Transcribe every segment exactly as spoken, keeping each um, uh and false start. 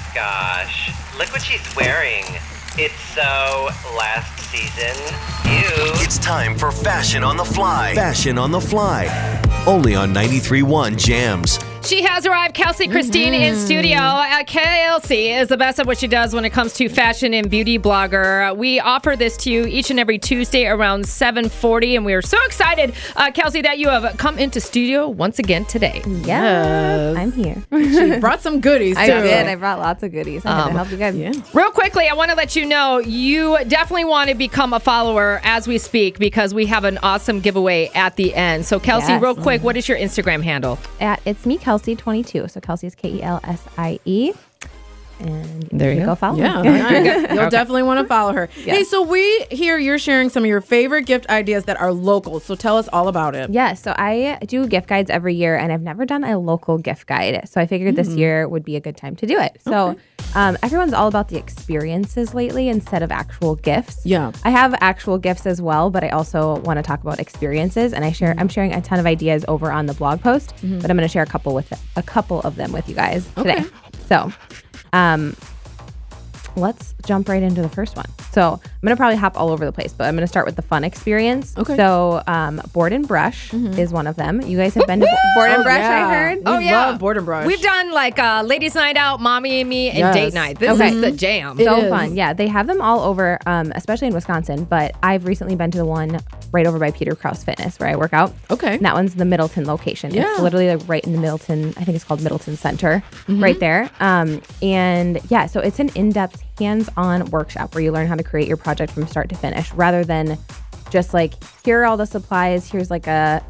gosh. Look what she's wearing. It's so last season. Ew. It's time for Fashion on the Fly. Fashion on the Fly. Only on ninety-three point one Jams. She has arrived. Kelsey Christine mm-hmm. in studio. Uh, Kelsey is the best at what she does when it comes to fashion and beauty blogger. We offer this to you each and every Tuesday around seven forty, and we are so excited, uh, Kelsey, that you have come into studio once again today. Yes, yes. I'm here. She brought some goodies, too. I did. I brought lots of goodies. I'm um, going to help you guys. Yeah. Real quickly, I want to let you know, you definitely want to become a follower as we speak because we have an awesome giveaway at the end. So, Kelsey, yes. real quick, what is your Instagram handle? At, it's me, Kelsey twenty-two. So Kelsey is K E L S I E. And there you go. go. Follow yeah, me. nice. You'll okay. definitely want to follow her. Yes. Hey, so we hear you're sharing some of your favorite gift ideas that are local. So tell us all about it. Yeah, so I do gift guides every year, and I've never done a local gift guide. So I figured mm-hmm. this year would be a good time to do it. So okay. um, everyone's all about the experiences lately instead of actual gifts. Yeah, I have actual gifts as well, but I also want to talk about experiences. And I share, mm-hmm. I'm sharing a ton of ideas over on the blog post, mm-hmm. but I'm going to share a couple with a couple of them with you guys today. Okay. So. Um, Let's jump right into the first one. So I'm going to probably hop all over the place, but I'm going to start with the fun experience. Okay. So um, Board and Brush mm-hmm. is one of them. You guys have been to Board and oh, Brush, yeah. I heard. We oh, yeah. love Board and Brush. We've done like uh, Ladies Night Out, Mommy and Me, and yes. Date Night. This okay. is the jam. It so is. fun. Yeah, they have them all over, um, especially in Wisconsin, but I've recently been to the one right over by Peter Krause Fitness where I work out. Okay. And that one's the Middleton location. Yeah. It's literally like right in the Middleton, I think it's called Middleton Center, mm-hmm. right there. Um, and yeah, so it's an in-depth hands-on workshop where you learn how to create your project from start to finish rather than just like, here are all the supplies, here's like a,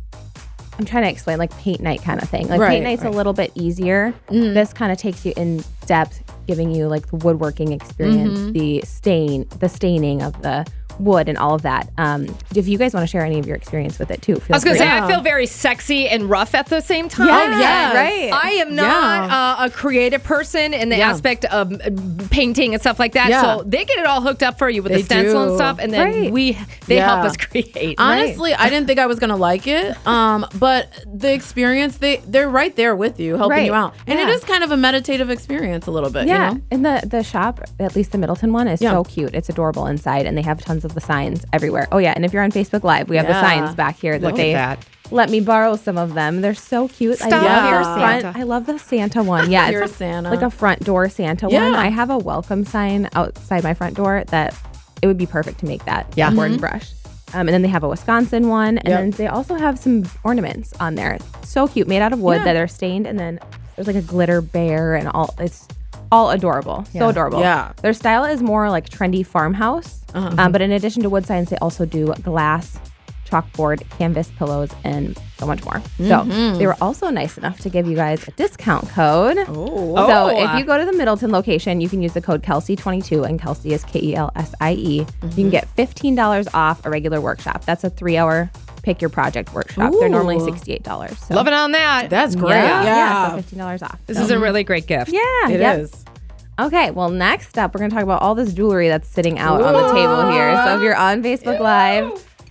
I'm trying to explain, like paint night kind of thing. Like right, paint night's right. a little bit easier. Mm-hmm. This kind of takes you in depth, giving you like the woodworking experience, mm-hmm. the stain, the staining of the wood and all of that. Um, if you guys want to share any of your experience with it too, feel I was going to free. say, I feel very sexy and rough at the same time. Yeah, Oh, yes. right. I am not Yeah. uh, a creative person in the Yeah. aspect of uh, painting and stuff like that. Yeah. So they get it all hooked up for you with They the stencil do. and stuff, and then Right. we they Yeah. help us create. Honestly, I didn't think I was gonna like it, um, but the experience they they're right there with you, helping Right. you out, and Yeah. it is kind of a meditative experience a little bit. Yeah, you know? and the the shop, at least the Middleton one, is Yeah. so cute. It's adorable inside, and they have tons of the signs everywhere. Oh yeah, and if you're on Facebook Live, we have Yeah. the signs back here that Look at they that. let me borrow some of them. They're so cute. Stop. I love Yeah. your Santa. front. I love the Santa one. Yeah, Pure it's a- Santa. like a front door Santa Yeah. one. I have a welcome sign outside my front door that it would be perfect to make that Yeah. board and brush. Um, and then they have a Wisconsin one, and Yep. then they also have some ornaments on there. So cute, made out of wood Yeah. that are stained, and then there's like a glitter bear and all. It's all adorable. Yeah. So adorable. Yeah. Their style is more like trendy farmhouse. Uh-huh. Um, but in addition to wood signs, they also do glass, chalkboard, canvas pillows, and so much more. So they were also nice enough to give you guys a discount code. Oh. So Oh. if you go to the Middleton location, you can use the code Kelsey twenty-two, and Kelsey is K E L S I E. You can get fifteen dollars off a regular workshop. That's a three-hour pick your project workshop. They're normally Ooh. sixty-eight dollars. So. Love it on that. That's great. Yeah, Yeah, yeah, so fifteen dollars off. This So- is a really great gift. yeah, it yep. is. Okay, well, next up, we're going to talk about all this jewelry that's sitting out on the table here. So if you're on Facebook Live,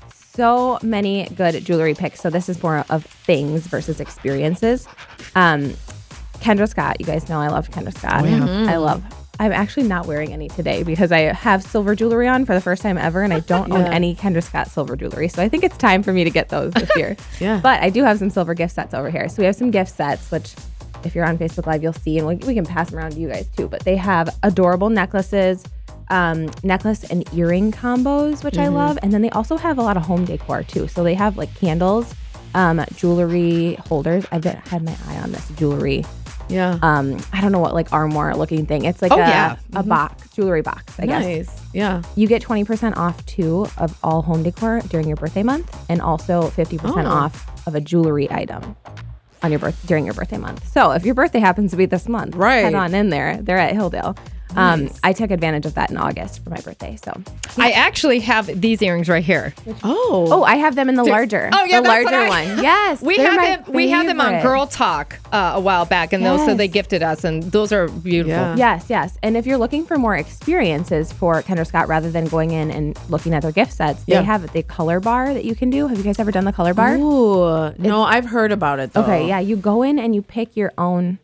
so many good jewelry picks. So this is more of things versus experiences. Um, Kendra Scott, you guys know I love Kendra Scott. Oh, yeah. Mm-hmm. I love. I'm actually not wearing any today because I have silver jewelry on for the first time ever, and I don't own Yeah. any Kendra Scott silver jewelry. So I think it's time for me to get those this year. Yeah. But I do have some silver gift sets over here. So we have some gift sets, which if you're on Facebook Live, you'll see, and we, we can pass them around to you guys too. But they have adorable necklaces, um, necklace and earring combos, which I love. And then they also have a lot of home decor too. So they have like candles, um, jewelry holders. I've been, had my eye on this jewelry. Yeah. Um, I don't know what like armoire looking thing. It's like Oh, a, yeah. a box, jewelry box, I guess. Nice. Yeah. You get twenty percent off too of all home decor during your birthday month, and also fifty percent Oh. off of a jewelry item on your birth during your birthday month. So if your birthday happens to be this month, Right. head on in there. They're at Hilldale. Um, Nice. I took advantage of that in August for my birthday. So I actually have these earrings right here. Oh. oh, I have them in the larger, Oh, yeah, the that's what larger I- one. Yes, We they're had my them. We had them on favorite. Girl Talk uh, a while back, and those so Yes. they gifted us, and those are beautiful. Yeah. Yes, yes. And if you're looking for more experiences for Kendra Scott rather than going in and looking at their gift sets, Yeah. they have the color bar that you can do. Have you guys ever done the color bar? Ooh. No, I've heard about it though. Okay, yeah. You go in and you pick your own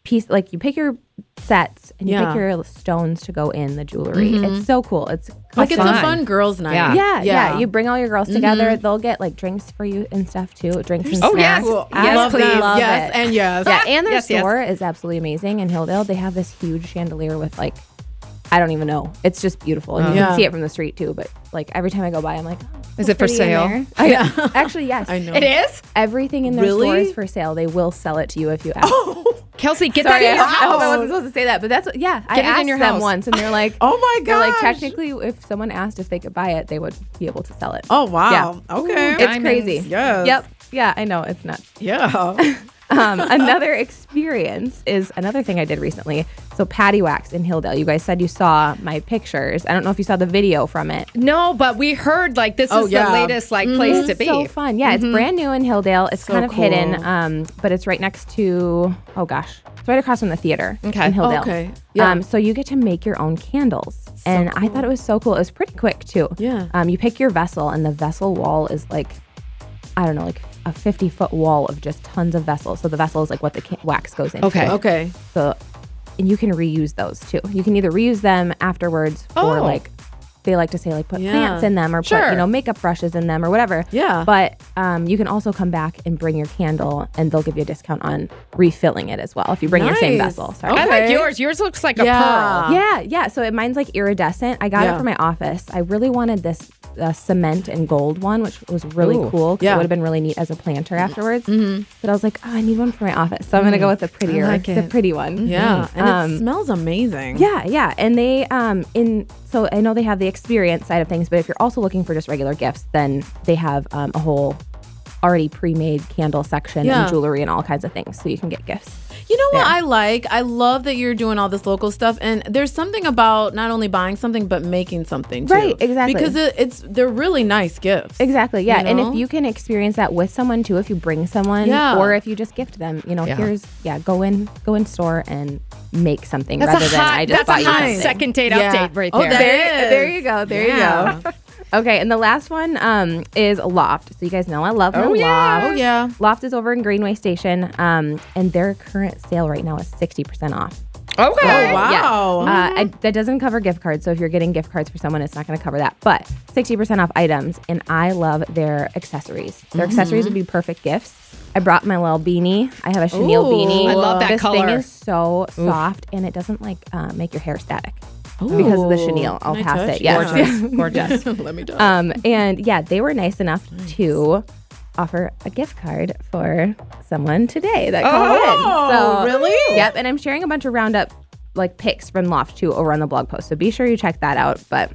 piece, like you pick your sets and you Yeah. pick your stones to go in the jewelry. Mhm. It's so cool. It's Like it's fun. a fun girls' night. Yeah. yeah, yeah, Yeah. You bring all your girls together. They'll get like drinks for you and stuff too. Drinks and Oh, yes. snacks. Cool. I Yes, love please. that. Love yes, it. and yes. Yeah, and their Yes, yes. store is absolutely amazing in Hilldale. They have this huge chandelier with like, I don't even know. It's just beautiful, and you Yeah. can see it from the street too. But like every time I go by, I'm like, oh, Is so it for pretty in sale? there. Oh, yeah. Actually, yes. I know. It is? Everything in their Really? store is for sale. They will sell it to you if you ask. Kelsey, get Sorry, that in your I, I hope I house. wasn't supposed to say that, but that's what, yeah. I Get it in asked your them house. once, and they're like, Oh my they're like, gosh. technically, if someone asked if they could buy it, they would be able to sell it. Oh wow. Okay. It's Diamonds. crazy. Yes. Yep. Yeah, I know it's nuts. Yeah. Um, another experience is another thing I did recently. So Patty Wax in Hilldale. You guys said you saw my pictures. I don't know if you saw the video from it. No, but we heard like this Oh, is yeah. the latest like place to It's be. so fun. Yeah, it's brand new in Hilldale. It's So kind of hidden, cool. um, but it's right next to, oh gosh, it's right across from the theater Okay. in Hilldale. Okay. Yeah. Um, so you get to make your own candles. and I thought it was so cool. It was pretty quick too. Yeah. Um, you pick your vessel, and the vessel wall is like, I don't know, like a fifty foot wall of just tons of vessels. So the vessel is like what the ca- wax goes into. Okay. Okay. So, and you can reuse those too. You can either reuse them afterwards or Oh. like, they like to say like put Yeah. plants in them or Sure. put, you know, makeup brushes in them or whatever. Yeah. But um, you can also come back and bring your candle, and they'll give you a discount on refilling it as well if you bring your same Nice. vessel. Sorry. I like Okay. yours. Yours looks like a Yeah. pearl. Yeah, yeah. So it, mine's like iridescent. I got Yeah. it for my office. I really wanted this uh, cement and gold one, which was really Ooh. cool because Yeah. it would have been really neat as a planter afterwards. Mm-hmm. But I was like, oh, I need one for my office, so I'm gonna go with the prettier, like the it. pretty one. Yeah. And Um, it smells amazing. Yeah, yeah. And they um in so I know they have the experience side of things, but if you're also looking for just regular gifts, then they have um, a whole already pre-made candle section Yeah. and jewelry and all kinds of things, so you can get gifts. You know what there. I like? I love that you're doing all this local stuff, and there's something about not only buying something but making something too. Right, exactly. Because it, it's they're really nice gifts. Exactly, yeah. You And know? if you can experience that with someone too, if you bring someone, Yeah. or if you just gift them, you know, Yeah. here's yeah, go in, go in store and make something That's rather a than hot, I just that's bought a you hot something. second date Yeah. update right Oh, there. that There, is. there you go. There Yeah. you go. Okay, and the last one um, is Loft. So you guys know I love Oh, Loft. yeah. Oh yeah. Loft is over in Greenway Station, um, and their current sale right now is sixty percent off. Okay. Oh, wow. Yeah. Uh, I, that doesn't cover gift cards. So if you're getting gift cards for someone, it's not going to cover that. But sixty percent off items, and I love their accessories. Their accessories would be perfect gifts. I brought my little beanie. I have a chenille Ooh. beanie. I love that this color. thing is so soft, and it doesn't like uh, make your hair static because of the Ooh. chenille. I'll Can I pass touch? it. Yes. Gorgeous. Gorgeous. Let me touch. Um, and yeah, they were nice enough to offer a gift card for someone today that called Oh, in. So, really? Yep. And I'm sharing a bunch of roundup like pics from Loft too over on the blog post. So be sure you check that out. But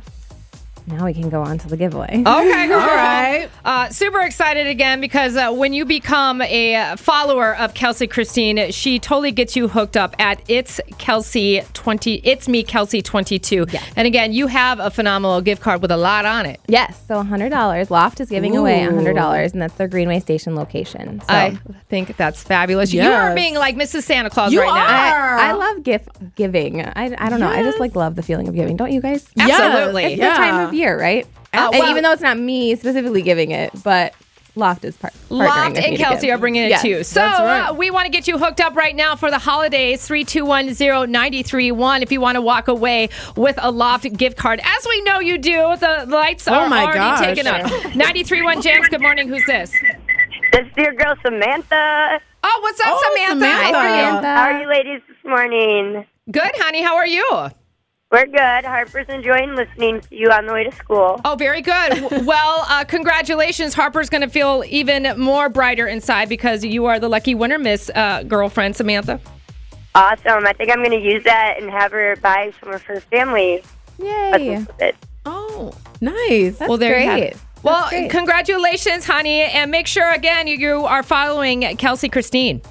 now we can go on to the giveaway. Okay, girl. All right. Uh, super excited again because uh, when you become a follower of Kelsey Christine, she totally gets you hooked up at It's Kelsey twenty. It's me Kelsey twenty-two. Yes. And again, you have a phenomenal gift card with a lot on it. Yes. So one hundred dollars. Loft is giving away Ooh. one hundred dollars, and that's their Greenway Station location. So I think that's fabulous. You are Yes. being like Missus Santa Claus You right now. are. I, I love gift giving. I, I don't know. I just like love the feeling of giving. Don't you guys? Absolutely. It's Yeah. the time of year, right? Uh, and well- even though it's not me specifically giving it, but Loft is part. partnering Loft with me and to Kelsey give. are bringing it Yes, too. So that's right. uh, we want to get you hooked up right now for the holidays. three two one zero nine three one if you want to walk away with a Loft gift card. As we know you do, the lights Oh are my already gosh. taken up. ninety-three point one Jams, good morning. Who's this? This is your girl Samantha. Oh, what's up, Oh, Samantha? Samantha. Hi, Samantha. How are you ladies this morning? Good, honey. How are you? We're good. Harper's enjoying listening to you on the way to school. Oh, very good. W- well, uh, congratulations. Harper's going to feel even more brighter inside because you are the lucky winner, Miss uh, Girlfriend Samantha. Awesome. I think I'm going to use that and have her buy some for the family. Yay. With it. Oh, nice. That's Well, there you have great. it. Well, That's great. congratulations, honey. And make sure, again, you, you are following Kelsey Christine.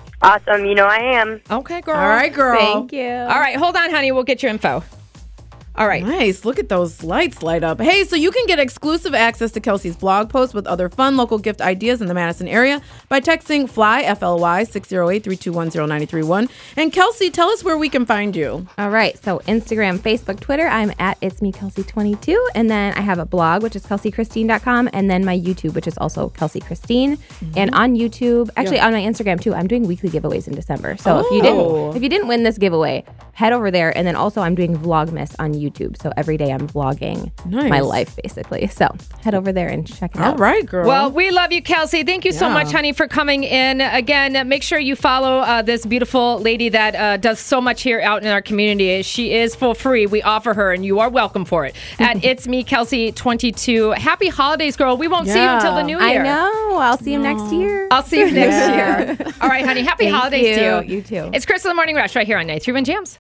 Awesome. You know I am. Okay, girl. All right, girl. Thank you. All right, hold on, honey. We'll get your info. All right. Nice. Look at those lights light up. Hey, so you can get exclusive access to Kelsey's blog post with other fun local gift ideas in the Madison area by texting FLY, F L Y, six oh eight, three two one, oh nine three one. And Kelsey, tell us where we can find you. All right. So Instagram, Facebook, Twitter, I'm at It's Me Kelsey twenty-two. And then I have a blog, which is kelsey christine dot com. And then my YouTube, which is also Kelsey Christine. Mm-hmm. And on YouTube, actually yeah. on my Instagram too, I'm doing weekly giveaways in December. So oh. if you didn't if you didn't win this giveaway, head over there. And then also I'm doing Vlogmas on YouTube. So every day I'm vlogging nice. my life basically. So head over there and check it All out. All right, girl. Well, we love you, Kelsey. Thank you yeah. so much, honey, for coming in. Again, make sure you follow uh, this beautiful lady that uh, does so much here out in our community. She is for free. We offer her, and you are welcome for it. At It's Me Kelsey twenty-two. Happy holidays, girl. We won't yeah. see you until the new year. I know. I'll see you no. next year. I'll see you next yeah. year. All right, honey. Happy Thank holidays you. to you. You too. It's Chris in the Morning Rush right here on ninety-three point one Jams.